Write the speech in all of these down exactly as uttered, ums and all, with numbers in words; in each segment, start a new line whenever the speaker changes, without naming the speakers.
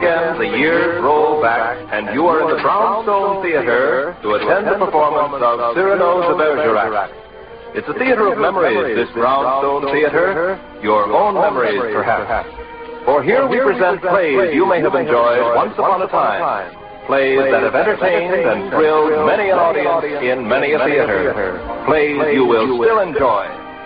again the years roll back, and you are in the Brownstone Theater to attend the performance of Cyrano de Bergerac. It's a theater of memories, this Brownstone Theater, your own memories, perhaps. For here we present plays you may have enjoyed once upon a time. Plays that have entertained and thrilled many an audience in many a theater. Plays you will still enjoy.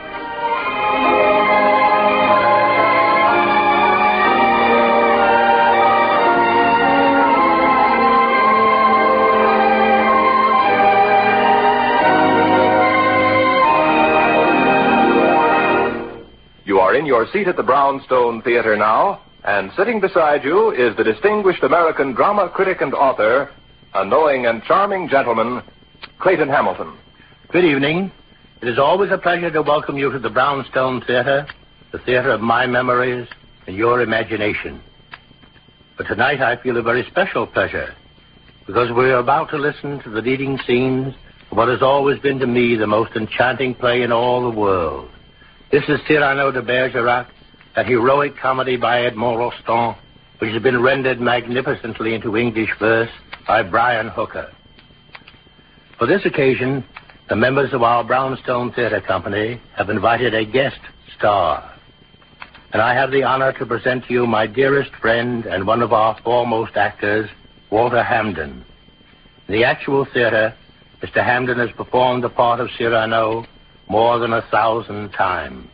You are in your seat at the Brownstone Theater now, and sitting beside you is the distinguished American drama critic and author, a knowing and charming gentleman, Clayton Hamilton.
Good evening. It is always a pleasure to welcome you to the Brownstone Theater, the theater of my memories and your imagination. But tonight I feel a very special pleasure, because we are about to listen to the leading scenes of what has always been to me the most enchanting play in all the world. This is Cyrano de Bergerac, that heroic comedy by Edmond Rostand, which has been rendered magnificently into English verse by Brian Hooker. For this occasion, the members of our Brownstone Theater Company have invited a guest star. And I have the honor to present to you my dearest friend and one of our foremost actors, Walter Hamden. In the actual theater, Mister Hamden has performed the part of Cyrano more than a thousand times.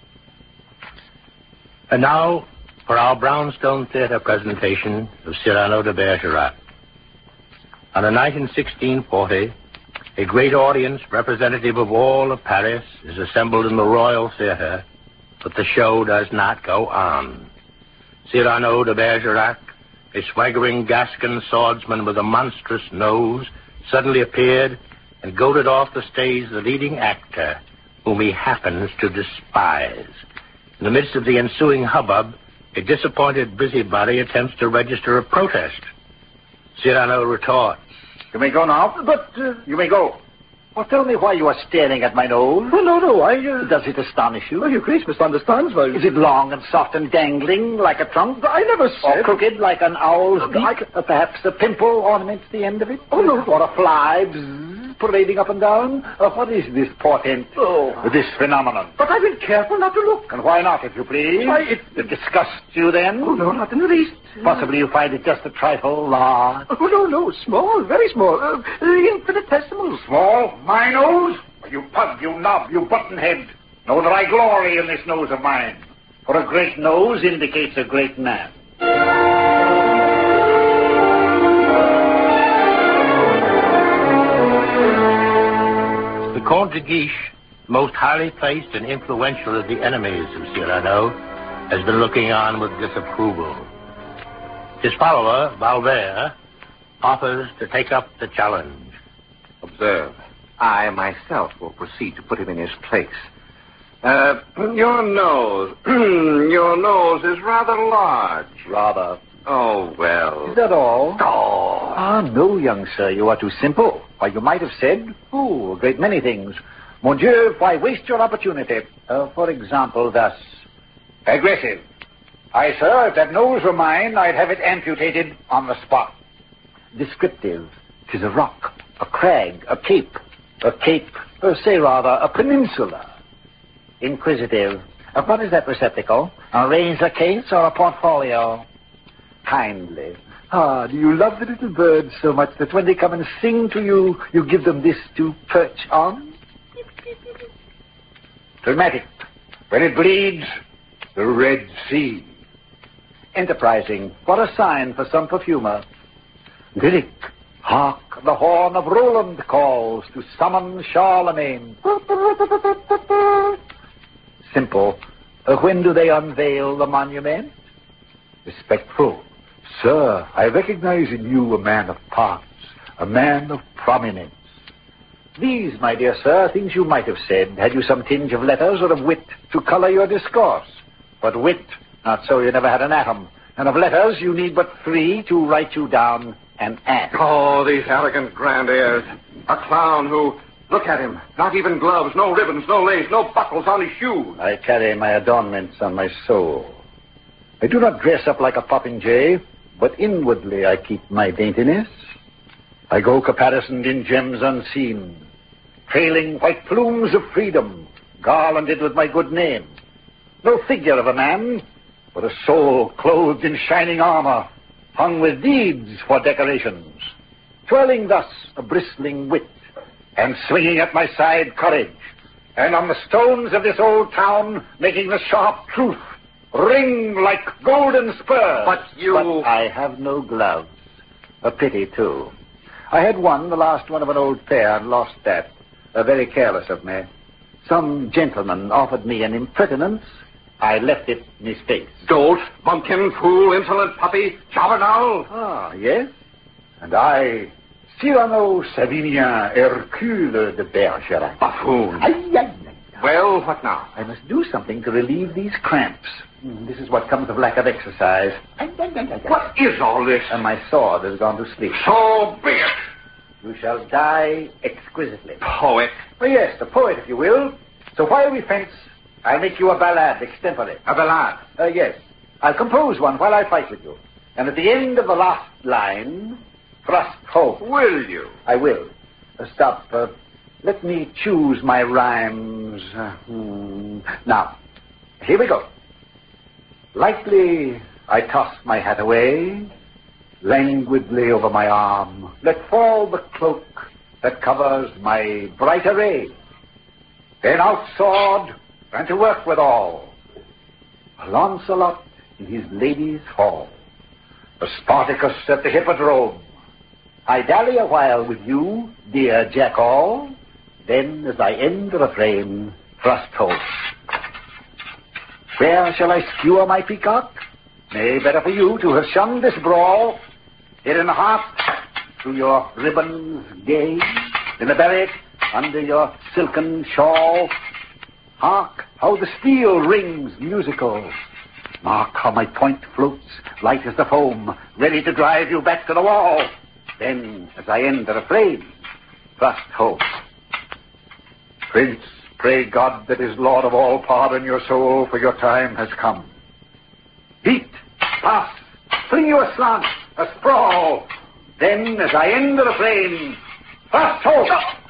And now, for our Brownstone Theater presentation of Cyrano de Bergerac. On a night in sixteen forty, a great audience representative of all of Paris is assembled in the Royal Theater, but the show does not go on. Cyrano de Bergerac, a swaggering Gascon swordsman with a monstrous nose, suddenly appeared and goaded off the stage the leading actor, whom he happens to despise. In the midst of the ensuing hubbub, a disappointed busybody attempts to register a protest. Cyrano retorts.
You may go now. But, uh, you may go. Well, tell me why you are staring at my nose.
Oh, no, no, I... Uh...
Does it astonish you?
Oh, your Grace misunderstands me.
Is it long and soft and dangling like a trunk?
I never said...
Or crooked like an owl's
uh,
beak?
I...
Or perhaps a pimple ornaments the end of it?
Oh, no.
Or a fly bzzz, parading up and down? Uh, what is this portent?
Oh.
This phenomenon?
But I've been careful not to look.
And why not, if you please?
Why, it...
It disgusts you, then?
Oh, no, not in the least.
Possibly you find it just a trifle large.
Oh, no, no, small, very small. Uh, infinitesimal.
Small? My nose? You pug, you knob, you buttonhead. Know that I glory in this nose of mine. For a great nose indicates a great man.
The Comte de Guiche, most highly placed and influential of the enemies of Cyrano, has been looking on with disapproval. His follower, Valvert, offers to take up the challenge.
Observe, I myself will proceed to put him in his place. Uh, your nose, your nose is rather large.
Rather.
Oh, well.
Is that all? Oh. Ah, no, young sir, you are too simple. Why, you might have said, oh, a great many things. Mon Dieu, why waste your opportunity? Uh, for example, thus. Aggressive. Aye, sir, if that nose were mine, I'd have it amputated on the spot. Descriptive. 'Tis a rock, a crag, a cape. A cape, or say rather, a peninsula. Inquisitive. Uh, what is that receptacle? A razor case or a portfolio? Kindly. Ah, do you love the little birds so much that when they come and sing to you, you give them this to perch on? Dramatic. When it bleeds, the Red Sea. Enterprising. What a sign for some perfumer. Lyric. Hark, the horn of Roland calls to summon Charlemagne. Simple. Uh, when do they unveil the monument? Respectful. Sir, I recognize in you a man of parts, a man of prominence. These, my dear sir, things you might have said had you some tinge of letters or of wit to color your discourse. But wit, not so, you never had an atom. And of letters, you need but three to write you down an ass.
Oh, these arrogant grand airs. A clown who, look at him, not even gloves, no ribbons, no lace, no buckles on his shoes.
I carry my adornments on my soul. I do not dress up like a popinjay, but inwardly I keep my daintiness. I go caparisoned in gems unseen, trailing white plumes of freedom, garlanded with my good name. No figure of a man, but a soul clothed in shining armor, hung with deeds for decorations, twirling thus a bristling wit, and swinging at my side courage, and on the stones of this old town making the sharp truth ring like golden spurs.
But you...
But I have no gloves. A pity, too. I had one, the last one of an old fair, and lost that. Uh, very careless of me. Some gentleman offered me an impertinence. I left it in his face.
Dolt, bumpkin, fool, insolent puppy, jobbernowl.
Ah, yes. And I, Cyrano Savinien Hercule de Bergerac.
Buffoon.
Ay, ay, ay.
Well, what now?
I must do something to relieve these cramps. Mm, This is what comes of lack of exercise. Ay, ay, ay, ay, ay.
What is all this?
And my sword has gone to sleep.
So be it.
You shall die exquisitely.
Poet.
Oh, yes, a poet, if you will. So while we fence, I'll make you a ballad extempore.
A ballad.
Uh, yes. I'll compose one while I fight with you. And at the end of the last line, thrust home.
Will you?
I will. Uh, stop. Uh, let me choose my rhymes. Uh, hmm. Now, here we go. Lightly I toss my hat away, languidly over my arm. Let fall the cloak that covers my bright array. Then out sword, and to work withal. A Launcelot in his lady's hall. A Spartacus at the hippodrome. I dally a while with you, dear Jack-all. Then, as I end the refrain, thrust home. Where shall I skewer my peacock? Nay, better for you to have shunned this brawl. Here in the heart, through your ribbons gay. In the belly, under your silken shawl. Hark, how the steel rings musical. Mark how my point floats, light as the foam, ready to drive you back to the wall. Then, as I end the refrain, thrust home. Prince, pray God that is Lord of all pardon your soul, for your time has come. Beat, pass, fling you aslant, a sprawl. Then, as I end the refrain, thrust home.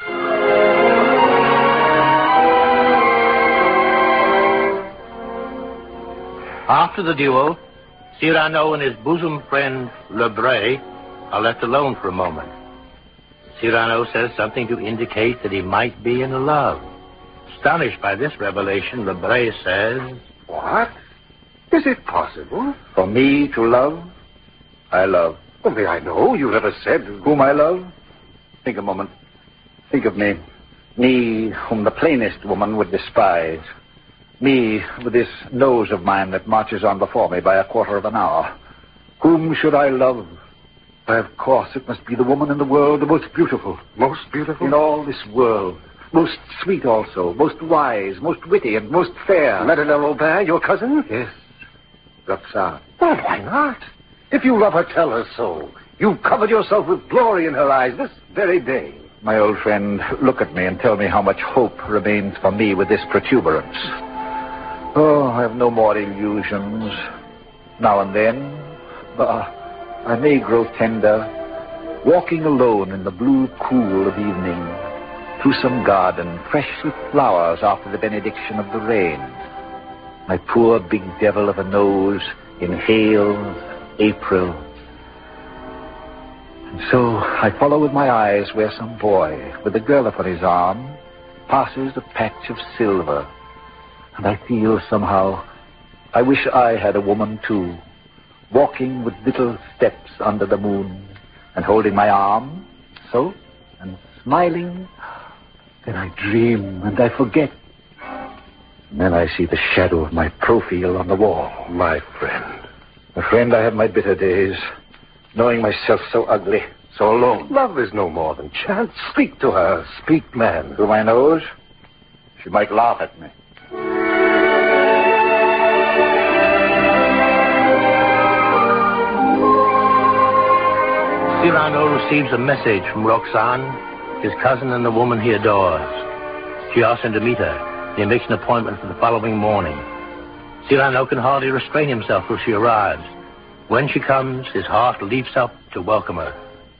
After the duel, Cyrano and his bosom friend, Lebray, are left alone for a moment. Cyrano says something to indicate that he might be in love. Astonished by this revelation, Lebray says,
What? Is it possible?
For me to love, I love.
Only I know you never said...
Whom I love? Think a moment. Think of me. Me, whom the plainest woman would despise. Me, with this nose of mine that marches on before me by a quarter of an hour. Whom should I love? Why, of course, it must be the woman in the world, the most beautiful.
Most beautiful?
In all this world. Most sweet also, most wise, most witty, and most fair.
Madeleine Robert, your cousin?
Yes. Roxane.
Well, why not? If you love her, tell her so. You've covered yourself with glory in her eyes this very day.
My old friend, look at me and tell me how much hope remains for me with this protuberance. Oh, I have no more illusions. Now and then, uh, I may grow tender, walking alone in the blue cool of evening, through some garden fresh with flowers after the benediction of the rain. My poor big devil of a nose inhales April. And so I follow with my eyes where some boy, with a girl upon his arm, passes a patch of silver. And I feel somehow, I wish I had a woman too, walking with little steps under the moon, and holding my arm, so, and smiling. Then I dream, and I forget. And then I see the shadow of my profile on the wall.
My friend.
A friend, I have my bitter days, knowing myself so ugly, so alone.
Love is no more than chance. Speak to her. Speak, man.
Through my nose, she might laugh at me.
Cyrano receives a message from Roxane, his cousin and the woman he adores. She asks him to meet her. He makes an appointment for the following morning. Cyrano can hardly restrain himself till she arrives. When she comes, his heart leaps up to welcome her.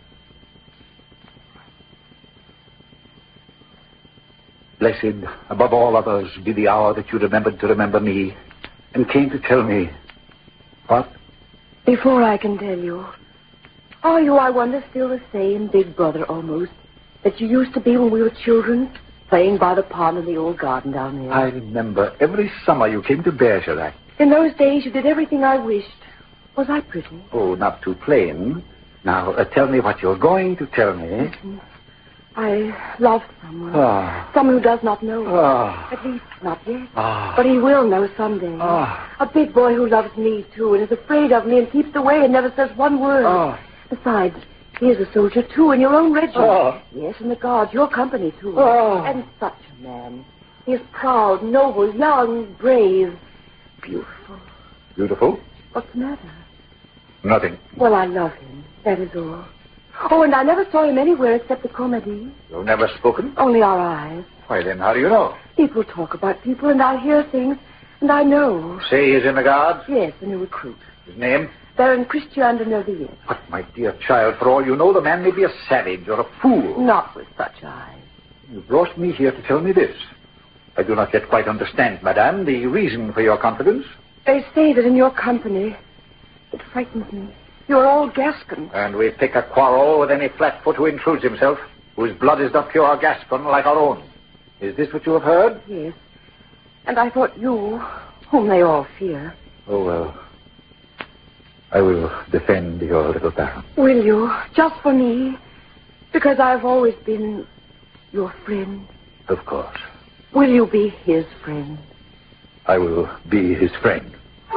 Blessed, above all others, be the hour that you remembered to remember me and came to tell me. What?
Before I can tell you, are you, I wonder, still the same big brother almost that you used to be when we were children, playing by the pond in the old garden down there?
I remember every summer you came to Bergerac.
In those days you did everything I wished. Was I pretty?
Oh, not too plain. Now, uh, tell me what you're going to tell me.
Listen. I loved someone.
Ah.
Someone who does not know.
Ah.
At least not yet.
Ah.
But he will know someday.
Ah.
A big boy who loves me, too, and is afraid of me and keeps away and never says one word.
Ah.
Besides, he is a soldier, too, in your own regiment.
Ah.
Yes, in the Guards, your company, too.
Ah.
And such a man. He is proud, noble, young, brave, beautiful.
Beautiful?
What's the matter?
Nothing.
Well, I love him. That is all. Oh, and I never saw him anywhere except the Comedy.
You've never spoken?
Only our eyes.
Why, then, how do you know?
People talk about people, and I hear things, and I know.
Say he's in the Guards?
Yes, the new recruit.
His name?
Baron Christian de Neuville.
But, my dear child, for all you know, the man may be a savage or a fool.
Not with such eyes.
You brought me here to tell me this. I do not yet quite understand, madame, the reason for your confidence.
They say that in your company, it frightens me. You're all Gascon.
And we pick a quarrel with any flatfoot who intrudes himself, whose blood is not pure Gascon like our own. Is this what you have heard?
Yes. And I thought you, whom they all fear.
Oh, well, I will defend your little baron.
Will you? Just for me? Because I've always been your friend.
Of course.
Will you be his friend?
I will be his friend.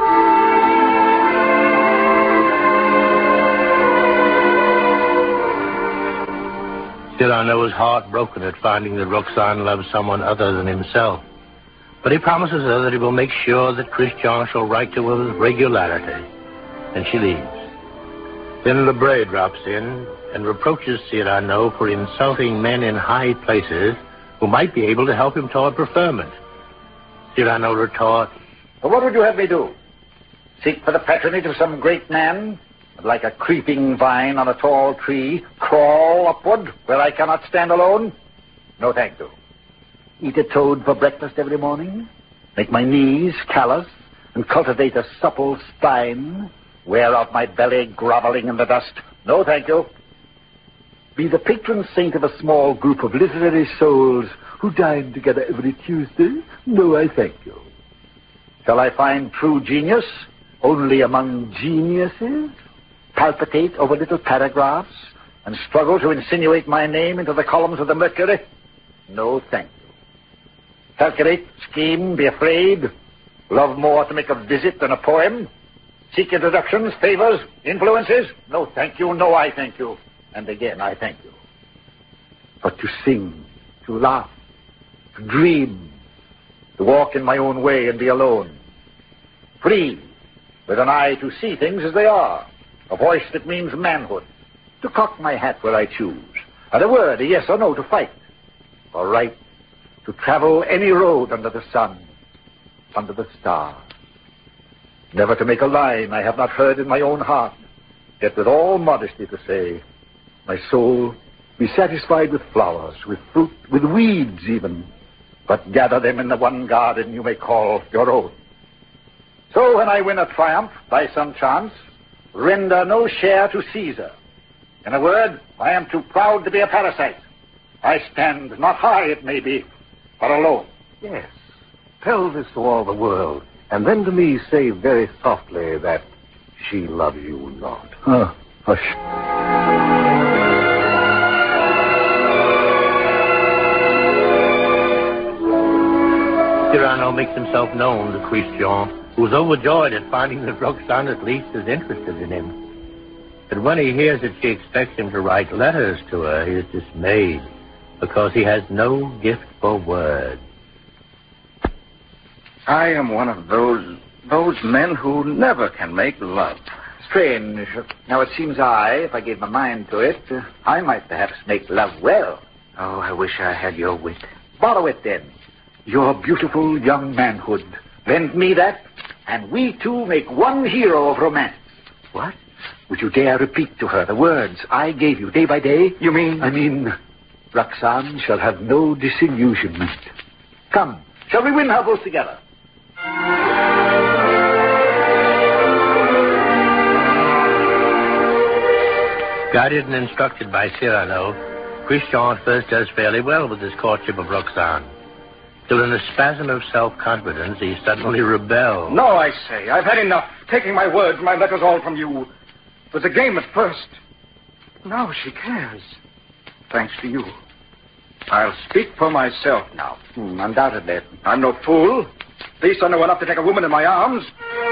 Cyrano is heartbroken at finding that Roxane loves someone other than himself. But he promises her that he will make sure that Christian shall write to her with regularity. And she leaves. Then Lebray drops in and reproaches Cyrano for insulting men in high places who might be able to help him toward preferment. Cyrano retorts,
Well, what would you have me do? Seek for the patronage of some great man? And like a creeping vine on a tall tree, crawl upward where I cannot stand alone? No, thank you. Eat a toad for breakfast every morning? Make my knees callous and cultivate a supple spine? Wear out my belly groveling in the dust? No, thank you. Be the patron saint of a small group of literary souls who dine together every Tuesday? No, I thank you. Shall I find true genius only among geniuses? Palpitate over little paragraphs and struggle to insinuate my name into the columns of the Mercury? No, thank you. Calculate, scheme, be afraid, love more to make a visit than a poem? Seek introductions, favors, influences? No, thank you. No, I thank you. And again, I thank you. But to sing, to laugh, to dream, to walk in my own way and be alone. Free, with an eye to see things as they are. A voice that means manhood. To cock my hat where I choose. And a word, a yes or no, to fight. Or right, to travel any road under the sun, under the stars. Never to make a line I have not heard in my own heart. Yet with all modesty to say, my soul, be satisfied with flowers, with fruit, with weeds even, but gather them in the one garden you may call your own. So when I win a triumph by some chance, render no share to Caesar. In a word, I am too proud to be a parasite. I stand not high, it may be, but alone.
Yes. Tell this to all the world, and then to me say very softly that she loves you not.
Oh, hush.
Cyrano makes himself known to Christian, who's overjoyed at finding that Roxane at least is interested in him. But when he hears that she expects him to write letters to her, he is dismayed, because he has no gift for words.
I am one of those those men who never can make love.
Strange. Now, it seems I, if I gave my mind to it, uh, I might perhaps make love well.
Oh, I wish I had your wit.
Borrow it, then. Your beautiful young manhood. Lend me that, and we two make one hero of romance. What? Would you dare repeat to her the words I gave you day by day?
You mean?
I mean, Roxanne shall have no disillusionment. Come, shall we win her both together?
Guided and instructed by Cyrano, Christian at first does fairly well with his courtship of Roxanne. Till in a spasm of self-confidence, he suddenly rebels.
No, I say. I've had enough. Taking my words, my letters all from you. It was a game at first. Now she cares. Thanks to you. I'll speak for myself now.
Hmm, undoubtedly.
I'm no fool. At least I know enough to take a woman in my arms.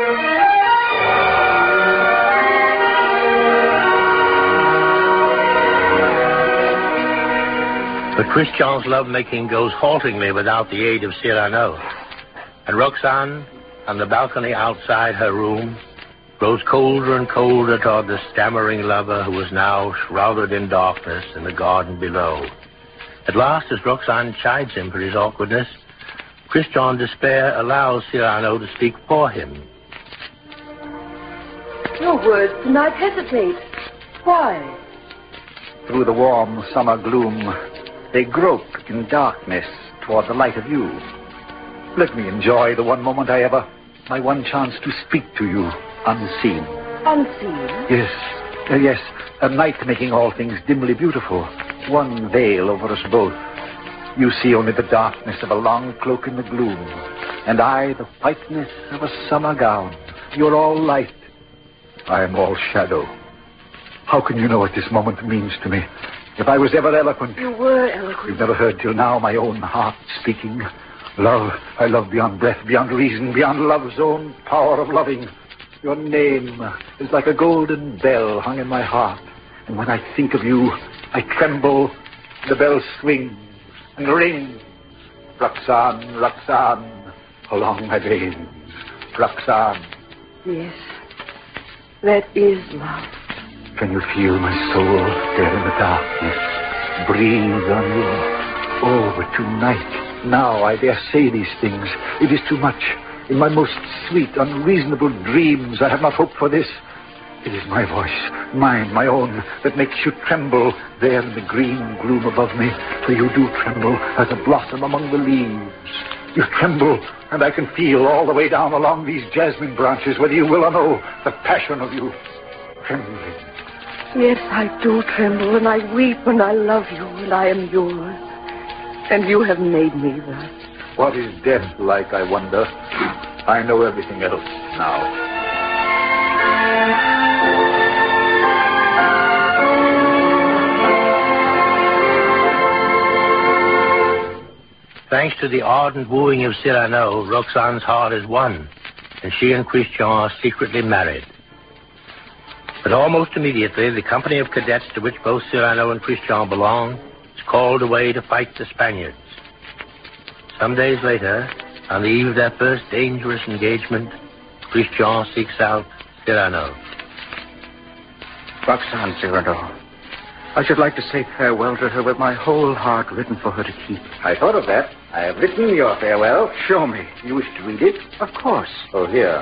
But Christian's lovemaking goes haltingly without the aid of Cyrano. And Roxanne, on the balcony outside her room, grows colder and colder toward the stammering lover who is now shrouded in darkness in the garden below. At last, as Roxanne chides him for his awkwardness, Christian in despair allows Cyrano to speak for him.
Your words do not hesitate. Why?
Through the warm summer gloom, they grope in darkness toward the light of you. Let me enjoy the one moment I ever, my one chance to speak to you unseen.
Unseen?
Yes, uh, yes, a night making all things dimly beautiful. One veil over us both. You see only the darkness of a long cloak in the gloom, and I the whiteness of a summer gown. You're all light. I am all shadow. How can you know what this moment means to me? If I was ever eloquent...
You were eloquent.
You've never heard till now my own heart speaking. Love, I love beyond breath, beyond reason, beyond love's own power of loving. Your name is like a golden bell hung in my heart. And when I think of you, I tremble. The bell swings and rings. Roxanne, Roxanne, along my veins. Roxanne.
Yes, that is love.
Can you feel my soul there in the darkness? Breathe on you. Oh, but tonight, now I dare say these things. It is too much. In my most sweet, unreasonable dreams, I have not hoped for this. It is my voice, mine, my own, that makes you tremble there in the green gloom above me. For you do tremble as a blossom among the leaves. You tremble, and I can feel all the way down along these jasmine branches, whether you will or no, the passion of you trembling.
Yes, I do tremble, and I weep, and I love you, and I am yours. And you have made me thus.
What is death like, I wonder? I know everything else now.
Thanks to the ardent wooing of Cyrano, Roxanne's heart is won, and she and Christian are secretly married. But almost immediately, the company of cadets to which both Cyrano and Christian belong is called away to fight the Spaniards. Some days later, on the eve of their first dangerous engagement, Christian seeks out Cyrano.
Roxanne, Cyrano. I should like to say farewell to her with my whole heart written for her to keep.
I thought of that. I have written your farewell.
Show me.
You wish to read it?
Of course.
Oh, here.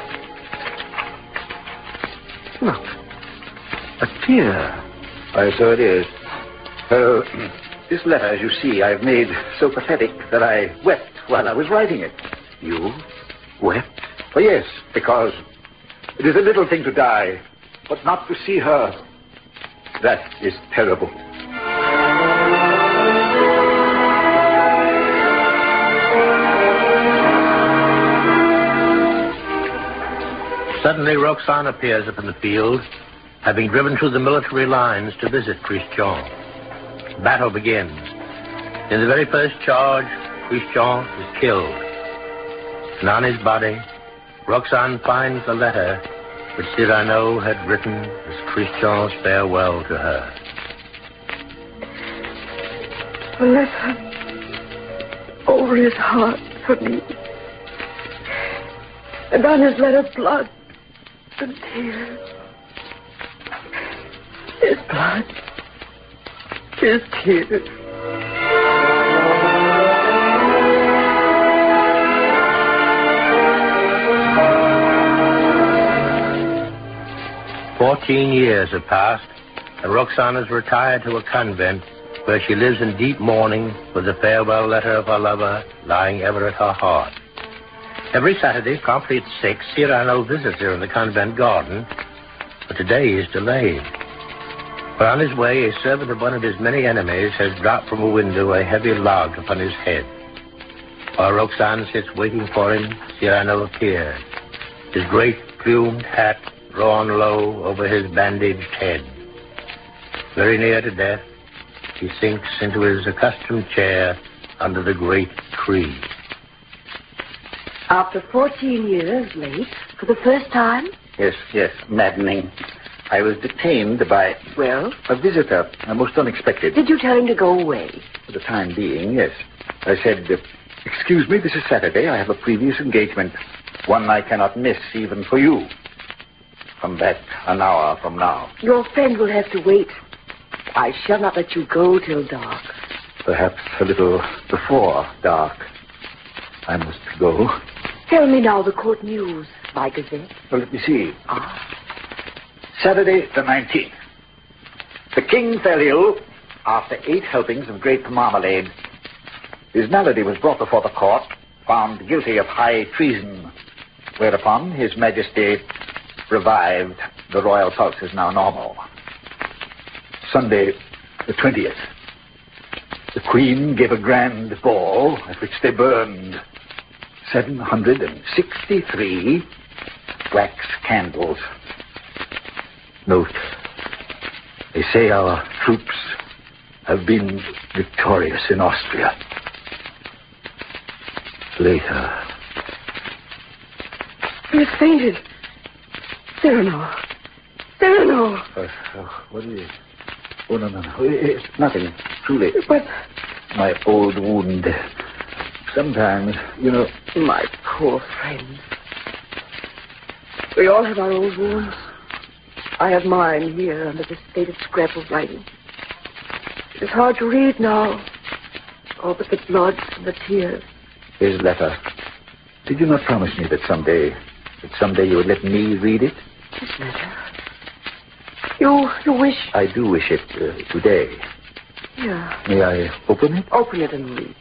Look. A tear.
Why, so it is. Uh, this letter, as you see, I've made so pathetic that I wept while I was writing it.
You wept?
Oh, yes, because it is a little thing to die, but not to see her. That is terrible.
Suddenly, Roxanne appears up in the field, having driven through the military lines to visit Christian. Battle begins. In the very first charge, Christian is killed. And on his body, Roxanne finds the letter which Cyrano had written as Christian's farewell to her.
A letter over his heart for me. And on his letter, blood and tears. His blood. His tears.
Fourteen years have passed, and Roxane has retired to a convent where she lives in deep mourning with the farewell letter of her lover lying ever at her heart. Every Saturday, promptly at six, Cyrano visits her in the convent garden, but today he is delayed. For on his way, a servant of one of his many enemies has dropped from a window a heavy log upon his head. While Roxane sits waiting for him, Cyrano appears, his great plumed hat drawn low over his bandaged head. Very near to death, he sinks into his accustomed chair under the great tree.
After fourteen years, late, for the first time?
Yes, yes, maddening. I was detained by...
Well?
A visitor, uh, most unexpected.
Did you tell him to go away?
For the time being, yes. I said, uh, excuse me, this is Saturday. I have a previous engagement. One I cannot miss, even for you. Come back an hour from now.
Your friend will have to wait. I shall not let you go till dark.
Perhaps a little before dark. I must go.
Tell me now the court news, my Gazette.
Well, let me see.
Ah.
Saturday the nineteenth. The king fell ill after eight helpings of grape marmalade. His malady was brought before the court, found guilty of high treason, whereupon His Majesty revived. The royal pulse is now normal. Sunday the twentieth. The Queen gave a grand ball at which they burned seven hundred sixty-three wax candles. Note, they say our troops have been victorious in Austria. Later.
He has fainted. Cyrano. Cyrano.
Uh, oh, what is it? Oh, no, no, no. It's nothing, truly.
But...
My old wound. Sometimes, you know...
My poor friend. We all have our old wounds. I have mine here under this faded scrap of writing. It is hard to read now. All but the blood and the tears.
His letter. Did you not promise me that someday, that someday you would let me read it?
His letter? You, you wish...
I do wish it uh, today.
Yeah.
May I open it?
Open it and read.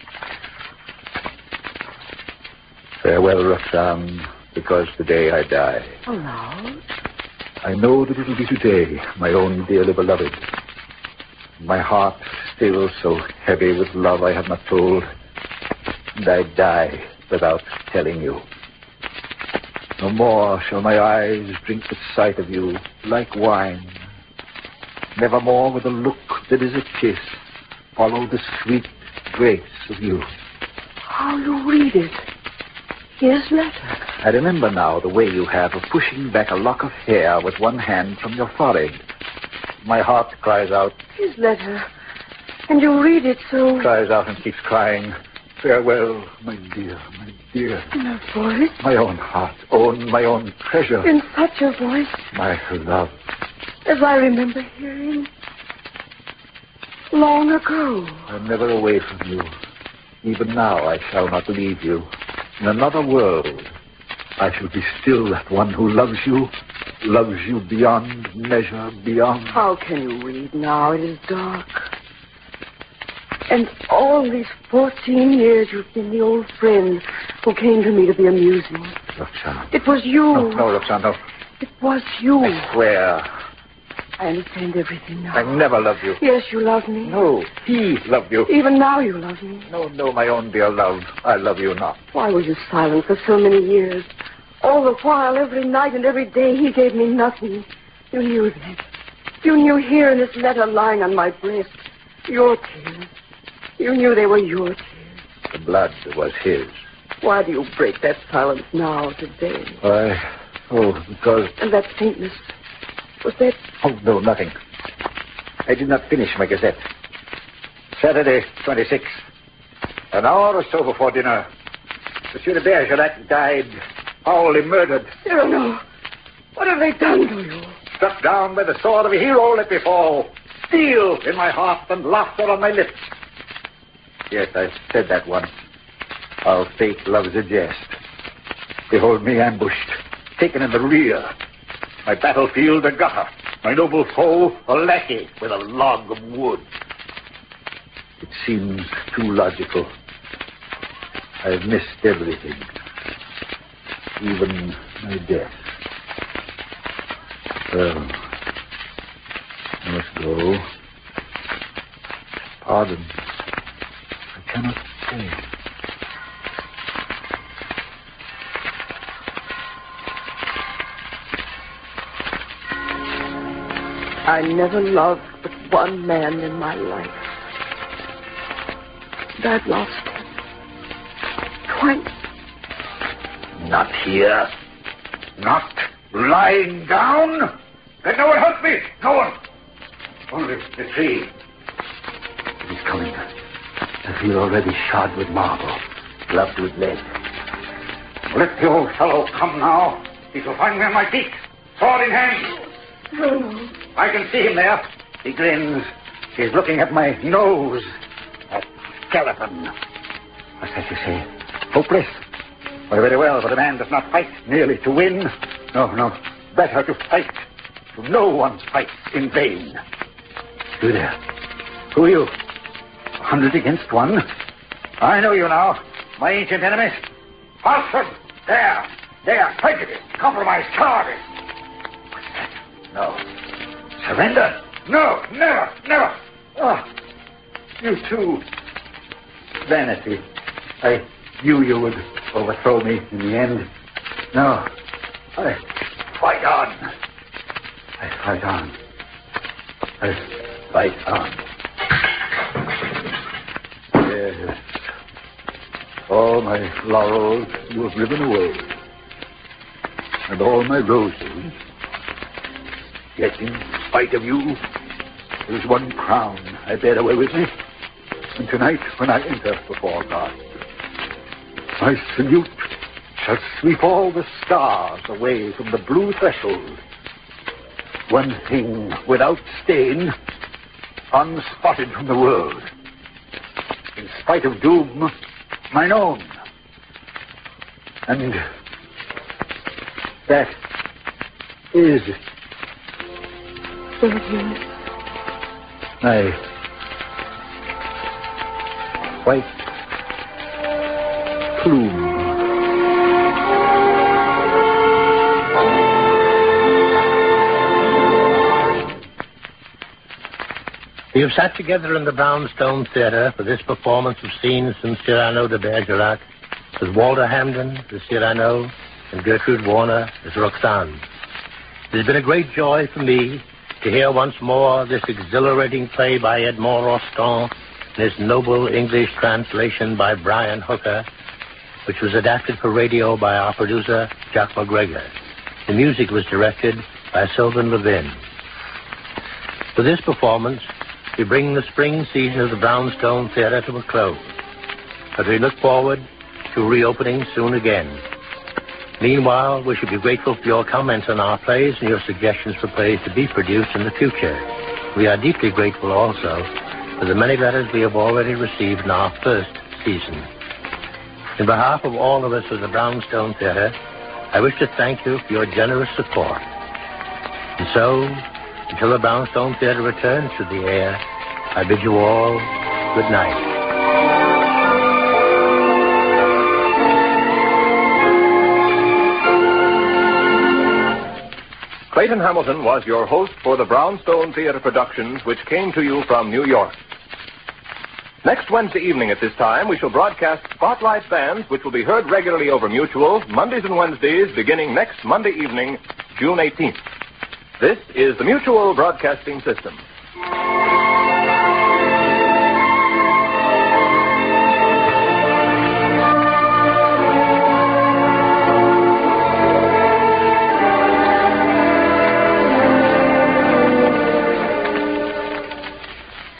Farewell, Roxane, because today I die.
Aloud?
I know that it will be today, my own dearly beloved. My heart still so heavy with love I have not told. And I die without telling you. No more shall my eyes drink the sight of you like wine. Nevermore with a look that is a kiss follow the sweet grace of you.
How you read it. His letter.
I remember now the way you have of pushing back a lock of hair with one hand from your forehead. My heart cries out.
His letter. And you read it so...
Cries out and keeps crying. Farewell, my dear, my dear.
In a voice?
My own heart, own, my own treasure.
In such a voice?
My love.
As I remember hearing. Long ago.
I'm never away from you. Even now I shall not leave you. In another world, I shall be still that one who loves you, loves you beyond measure, beyond...
How can you read now? It is dark. And all these fourteen years you've been the old friend who came to me to be amusing.
Roxane.
It was you.
No, no, Roxane, no.
It was you.
I swear.
I understand everything now.
I never loved you.
Yes, you love me.
No, he loved you.
Even now you love me.
No, no, my own dear love. I love you not.
Why were you silent for so many years? All the while, every night and every day, he gave me nothing. You knew that. You knew here in this letter lying on my breast. Your tears. You knew they were your tears.
The blood was his.
Why do you break that silence now, today?
Why? Oh, because...
And that faintness. Was that...
Oh, no, nothing. I did not finish my Gazette. Saturday, twenty-sixth. An hour or so before dinner, Monsieur de Bergerac died, foully murdered.
Cyrano, what have they done to you?
Struck down by the sword of a hero, let me fall. Steel in my heart and laughter on my lips. Yes, I said that once. How fate loves a jest. Behold me ambushed, taken in the rear. My battlefield a gutter. My noble foe a lackey with a log of wood. It seems too logical. I've missed everything. Even my death. Well, I must go. Pardon. I cannot stay.
I never loved but one man in my life. And I've lost him. Twice.
Not here. Not lying down. Let no one help me. No one. Only the tree. It is coming. I feel already shod with marble, gloved with lead. Let the old fellow come now. He shall find me on my feet, sword in hand.
No.
I can see him there. He grins. He's looking at my nose. That skeleton. What's that you say? Hopeless? Why, very well, but a man does not fight merely to win. No, no. Better to fight. To know one's fight in vain. You there. Who are you? A hundred against one? I know you now. My ancient enemy. Falsehood. There. There. Prejudice. Compromise. Cowardice. What's that? No. Surrender? No. Never. Never. Oh. You too. Vanity. I knew you would overthrow me in the end. No. I fight on. I fight on. I fight on. Yes. All my laurels you have driven away. And all my roses. Yet in spite of you, there is one crown I bear away with me. And tonight, when I enter before God, my salute shall sweep all the stars away from the blue threshold. One thing without stain, unspotted from the world. In spite of doom, mine own. And that is my white plume.
We have sat together in the Brownstone Theatre for this performance of scenes from Cyrano de Bergerac with Walter Hamden as Cyrano and Gertrude Warner as Roxane. It has been a great joy for me to hear once more this exhilarating play by Edmond Rostand and this noble English translation by Brian Hooker, which was adapted for radio by our producer, Jack McGregor. The music was directed by Sylvan Levin. For this performance, we bring the spring season of the Brownstone Theatre to a close, but we look forward to reopening soon again. Meanwhile, we should be grateful for your comments on our plays and your suggestions for plays to be produced in the future. We are deeply grateful also for the many letters we have already received in our first season. In behalf of all of us at the Brownstone Theatre, I wish to thank you for your generous support. And so, until the Brownstone Theatre returns to the air, I bid you all good night.
Clayton Hamilton was your host for the Brownstone Theatre productions, which came to you from New York. Next Wednesday evening at this time, we shall broadcast Spotlight Bands, which will be heard regularly over Mutual, Mondays and Wednesdays, beginning next Monday evening, June eighteenth. This is the Mutual Broadcasting System.